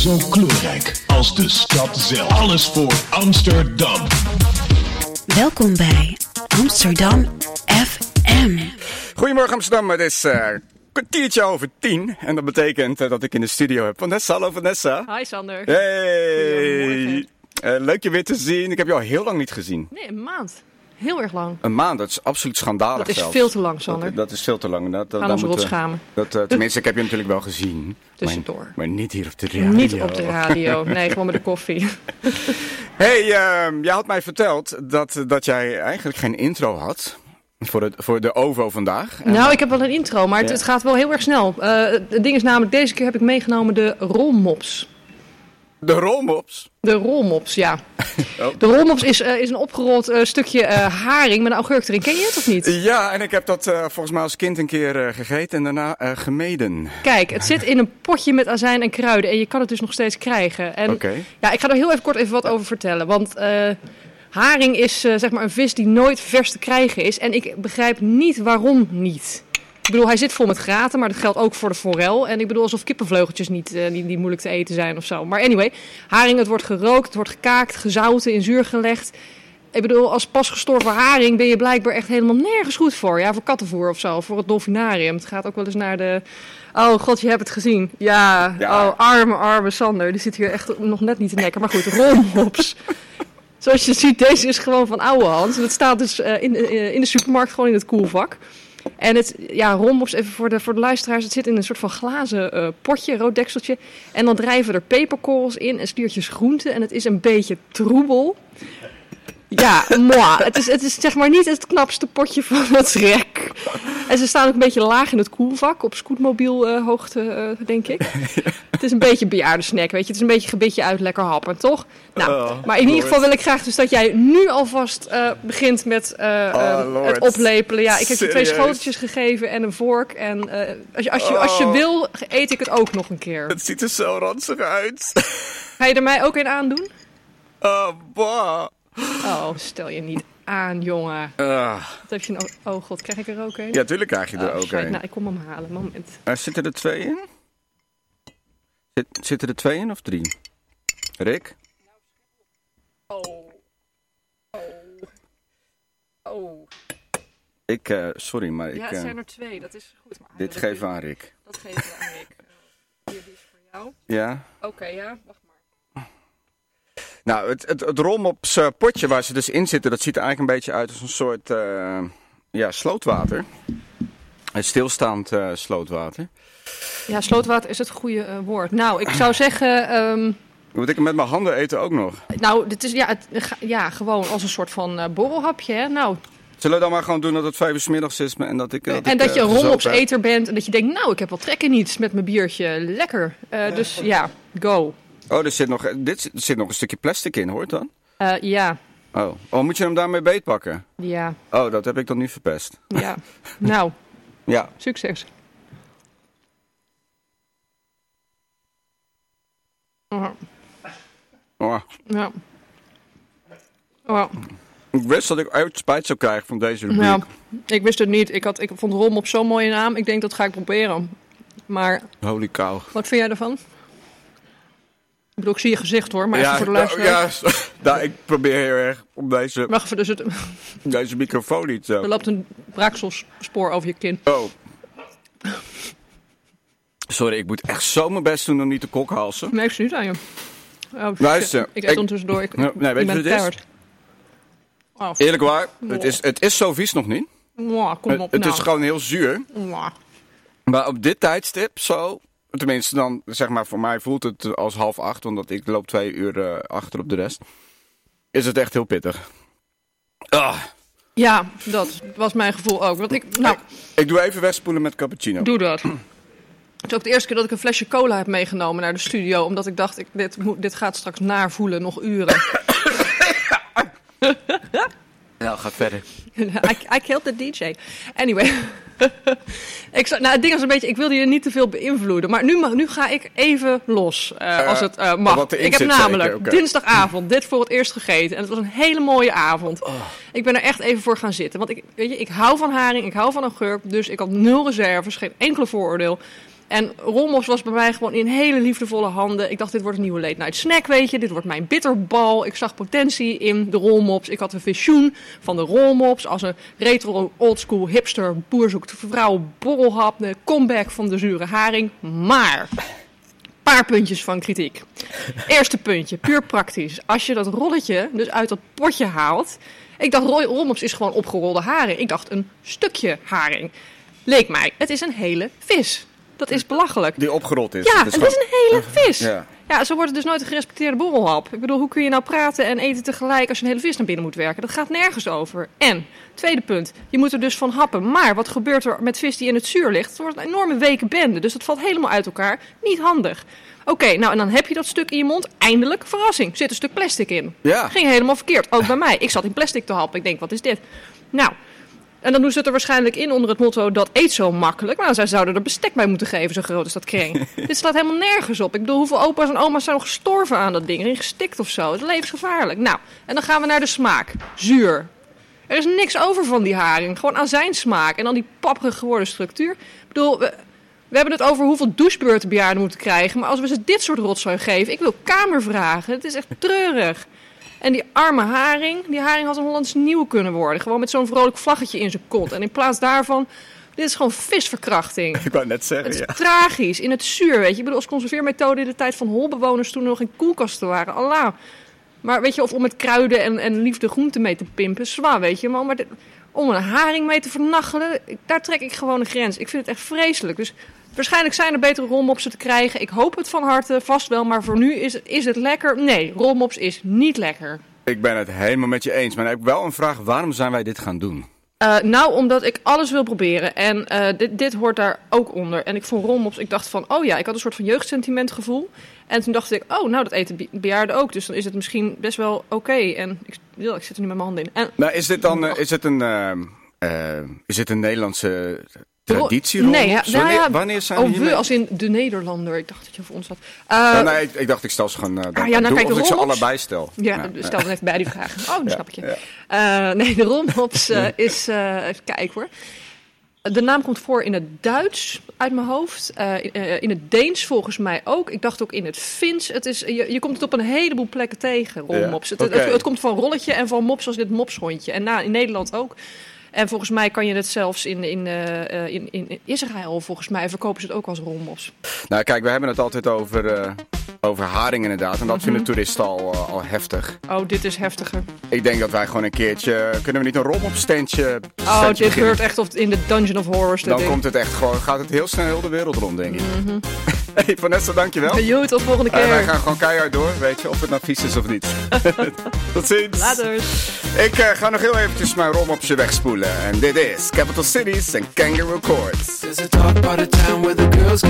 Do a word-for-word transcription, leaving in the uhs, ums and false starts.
zo kleurrijk als de stad zelf. Alles voor Amsterdam. Welkom bij Amsterdam F M. Goedemorgen Amsterdam, het is uh, een kwartiertje over tien. En dat betekent uh, dat ik in de studio heb Vanessa. Hallo Vanessa. Hi Sander. Hey. Uh, leuk je weer te zien. Ik heb je al heel lang niet gezien. Nee, een maand. Heel erg lang. Een maand, dat is absoluut schandalig. Dat is zelfs. veel te lang, Sander. Dat, dat is veel te lang. Dat, dat, Gaan ons rot we, schamen. Dat, uh, tenminste, ik heb je natuurlijk wel gezien. Tussendoor. Maar, maar niet hier op de radio. Niet op de radio. Nee, gewoon met de koffie. Hey, uh, jij had mij verteld dat, dat jij eigenlijk geen intro had. Voor de, voor de O V O vandaag. En nou, ik heb wel een intro, maar het, ja. het gaat wel heel erg snel. Uh, het ding is namelijk, deze keer heb ik meegenomen de rolmops. De rolmops? De rolmops, ja. Oh. De rolmops is, uh, is een opgerold uh, stukje uh, haring met een augurk erin. Ken je het of niet? Ja, en ik heb dat uh, volgens mij als kind een keer uh, gegeten en daarna uh, gemeden. Kijk, het zit in een potje met azijn en kruiden en je kan het dus nog steeds krijgen. En Okay. ja, ik ga er heel even kort even wat over vertellen, want... Uh, Haring is uh, zeg maar een vis die nooit vers te krijgen is. En ik begrijp niet waarom niet. Ik bedoel, hij zit vol met graten, maar dat geldt ook voor de forel. En ik bedoel, alsof kippenvleugeltjes niet, uh, niet, niet moeilijk te eten zijn of zo. Maar anyway, haring, het wordt gerookt, het wordt gekaakt, gezouten, in zuur gelegd. Ik bedoel, als pas gestorven haring ben je blijkbaar echt helemaal nergens goed voor. Ja, voor kattenvoer of zo, voor het dolfinarium. Het gaat ook wel eens naar de... Oh god, je hebt het gezien. Ja, ja. Oh, arme, arme Sander. Die zit hier echt nog net niet te nekken. Maar goed, rolmops. Zoals je ziet, deze is gewoon van oude hand. Het staat dus uh, in, uh, in de supermarkt, gewoon in het koelvak. En het, ja, rolmops, even voor de, voor de luisteraars, het zit in een soort van glazen uh, potje, rood dekseltje. En dan drijven er peperkorrels in en stiertjes groente. En het is een beetje troebel. Ja, moi. Het is, het is zeg maar niet het knapste potje van het rek. En ze staan ook een beetje laag in het koelvak, op scootmobiel uh, hoogte, uh, denk ik. Het is een beetje een bejaarde snack, weet je. Het is een beetje gebitje uit, lekker happen, toch? Nou, oh, maar in ieder geval wil ik graag dus dat jij nu alvast uh, begint met uh, oh, uh, het oplepelen. Ja, ik heb je twee Serieus? schoteltjes gegeven en een vork. En uh, als, je, als, je, als je oh. wil, eet ik het ook nog een keer. Het ziet er zo ranzig uit. Ga je er mij ook in aandoen? Oh, bah. Oh, stel je niet aan, jongen. Uh. Wat heb je nou? Oh god, krijg ik er ook een? Ja, tuurlijk krijg je er oh, ook shit. een. Nou, ik kom hem halen, moment. Uh, zitten er twee in? Zit, zitten er twee in of drie? Rick? Oh. Oh. Oh. Ik, uh, sorry, maar ik... Ja, het uh, zijn er twee, dat is goed. Maar dit geven we aan Rick. Dat geven we aan Rick. Uh, hier, die is voor jou. Ja? Oké, okay, ja, wacht maar. Nou, het, het, het rolmops uh, potje waar ze dus in zitten, dat ziet er eigenlijk een beetje uit als een soort uh, ja, slootwater. Het stilstaand uh, slootwater. Ja, slootwater is het goede uh, woord. Nou, ik zou zeggen... Um, Moet ik hem met mijn handen eten ook nog? Nou, dit is ja, het, ja gewoon als een soort van uh, borrelhapje, hè. Nou... Zullen we dan maar gewoon doen dat het vijf uur 's middags is en dat ik... Dat en ik, dat je een uh, rolmopseter bent en dat je denkt, nou, ik heb wel trek in niets met mijn biertje. Lekker. Uh, dus ja, go. Oh, er zit, nog, dit, er zit nog een stukje plastic in, hoort dan? Uh, ja. Oh. oh, moet je hem daarmee beetpakken? Ja. Oh, dat heb ik dan niet verpest. Ja. Nou, ja. Succes. Uh. Oh. Ja. Oh. Ik wist dat ik uit spijt zou krijgen van deze rubriek. Ja, ik wist het niet. Ik, had, ik vond rolmop zo'n mooie naam. Ik denk, dat ga ik proberen. Maar... Holy cow. Wat vind jij ervan? Ik bedoel, ik zie je gezicht hoor, maar ja, even voor de luisteraar. Ja, nou, ik probeer heel erg om deze, Wacht even, dus het, deze microfoon niet zo. er loopt een braakselspoor over je kin. Oh. Sorry, ik moet echt zo mijn best doen om niet te kokhalsen. Nee, ik zie niet aan je. Oh, Luister. Ik eet ondertussendoor. Ik, nee, weet je wat het is? Oh, Eerlijk waar, het is, het is zo vies nog niet. Mwah, kom op, het nou. is gewoon heel zuur. Mwah. Maar op dit tijdstip zo... Tenminste, dan zeg maar voor mij voelt het als half acht, omdat ik loop twee uur uh, achter op de rest. Is het echt heel pittig. Ah. Ja, dat was mijn gevoel ook. Want ik, nou, ik, ik doe even wegspoelen met cappuccino. Doe dat. Het is ook de eerste keer dat ik een flesje cola heb meegenomen naar de studio. Omdat ik dacht, ik, dit, dit gaat straks naar voelen, nog uren. Nou, ga verder. I, I killed the D J. Anyway. ik, nou, het ding is een beetje, ik wilde je niet te veel beïnvloeden. Maar nu, nu ga ik even los, uh, als het uh, mag. Wat Ik heb zit, namelijk okay. dinsdagavond dit voor het eerst gegeten. En het was een hele mooie avond. Oh. Ik ben er echt even voor gaan zitten. Want ik, weet je, ik hou van haring, ik hou van augurk. Dus ik had nul reserves, geen enkele vooroordeel. En rolmops was bij mij gewoon in hele liefdevolle handen. Ik dacht, dit wordt een nieuwe late night snack, weet je. Dit wordt mijn bitterbal. Ik zag potentie in de rolmops. Ik had een visioen van de rolmops als een retro oldschool hipster boer zoekt vrouw borrelhap. De comeback van de zure haring. Maar... paar puntjes van kritiek. Eerste puntje, puur praktisch. Als je dat rolletje dus uit dat potje haalt... Ik dacht, rolmops is gewoon opgerolde haring. Ik dacht, een stukje haring. Leek mij, het is een hele vis. Dat is belachelijk. Die opgerold is. Ja, het is, is het gewoon... is een hele vis. Ja. Ja, zo wordt het dus nooit een gerespecteerde borrelhap. Ik bedoel, hoe kun je nou praten en eten tegelijk als je een hele vis naar binnen moet werken? Dat gaat nergens over. En, tweede punt, je moet er dus van happen. Maar wat gebeurt er met vis die in het zuur ligt? Het wordt een enorme weken bende, dus dat valt helemaal uit elkaar. Niet handig. Oké, okay, nou en dan heb je dat stuk in je mond. Eindelijk, verrassing, zit een stuk plastic in. Ja. Ging helemaal verkeerd, ook bij mij. Ik zat in plastic te happen. Ik denk, wat is dit? Nou... En dan doen ze het er waarschijnlijk in onder het motto, dat eet zo makkelijk. Maar zij zouden er bestek bij moeten geven, zo groot is dat kring. Dit slaat helemaal nergens op. Ik bedoel, hoeveel opa's en oma's zijn nog gestorven aan dat ding? Erin gestikt of zo. Het is levensgevaarlijk. Nou, en dan gaan we naar de smaak. Zuur. Er is niks over van die haring. Gewoon azijnsmaak. En dan die papperig geworden structuur. Ik bedoel, we, we hebben het over hoeveel douchebeurten bejaarden moeten krijgen. Maar als we ze dit soort rotzooi geven, ik wil kamer vragen. Het is echt treurig. En die arme haring, die haring had een Hollands nieuw kunnen worden. Gewoon met zo'n vrolijk vlaggetje in zijn kont. En in plaats daarvan, dit is gewoon visverkrachting. Ik wou net zeggen, Het is ja. tragisch, in het zuur, weet je. Ik bedoel, als conserveermethode in de tijd van holbewoners toen er nog geen koelkasten waren. Allah. Maar weet je, of om met kruiden en, en liefde groenten mee te pimpen, zwaar, weet je. Maar, maar dit, om een haring mee te vernachelen, daar trek ik gewoon een grens. Ik vind het echt vreselijk. Dus waarschijnlijk zijn er betere rolmopsen te krijgen. Ik hoop het van harte, vast wel. Maar voor nu is, is het lekker. Nee, rolmops is niet lekker. Ik ben het helemaal met je eens. Maar ik heb wel een vraag. Waarom zijn wij dit gaan doen? Uh, nou, omdat ik alles wil proberen. En uh, dit, dit hoort daar ook onder. En ik vond rolmops, ik dacht van, oh ja, ik had een soort van jeugdsentimentgevoel. En toen dacht ik, oh, nou, dat eten be- bejaarden ook. Dus dan is het misschien best wel oké. Okay. En ik, ja, ik zit er nu met mijn handen in. En, Nou, is dit dan uh, is het een, uh, uh, is het een Nederlandse traditie? Nee, ja, wanneer, nou ja, wanneer zijn oh, we hiermee? we als in de Nederlander. Ik dacht dat je voor ons had. Uh, Ja, nee, ik, ik dacht, ik stel ze gewoon. Uh, dan, ah, ja, nou, doe kijk, de of ik ze rolmops- allebei stel. Ja, Ja, stel dan even bij die vraag. Oh, dan Ja, snap ik je. ja. Uh, nee, de rolmops uh, is... Uh, even kijken hoor. De naam komt voor in het Duits uit mijn hoofd. Uh, uh, in het Deens volgens mij ook. Ik dacht ook in het Fins. Het is, je, je komt het op een heleboel plekken tegen, rolmops. Ja, het, okay. het, het komt van rolletje en van mops als dit mopshondje. En nou, in Nederland ook. En volgens mij kan je het zelfs in, in, uh, in, in Israël, volgens mij verkopen ze het ook als rolmops. Nou, kijk, we hebben het altijd over, uh, over haring inderdaad. En dat mm-hmm. vinden toeristen al, uh, al heftig. Oh, dit is heftiger. Ik denk dat wij gewoon een keertje... Kunnen we niet een rolmopsteentje... Oh, dit beginnen? Gebeurt echt of in de Dungeon of Horrors. Dan ding. komt het echt gewoon... Gaat het heel snel heel de wereld rond, denk ik. Mm-hmm. Hey, Vanessa, dankjewel. Joe, tot volgende keer. Uh, wij gaan gewoon keihard door, weet je. Of het nou vies is of niet. Tot ziens. Later. Ik uh, ga nog heel eventjes mijn rolmopje wegspoelen. En dit is Capital Cities en Kangaroo Courts. There's a dark part of town where the girls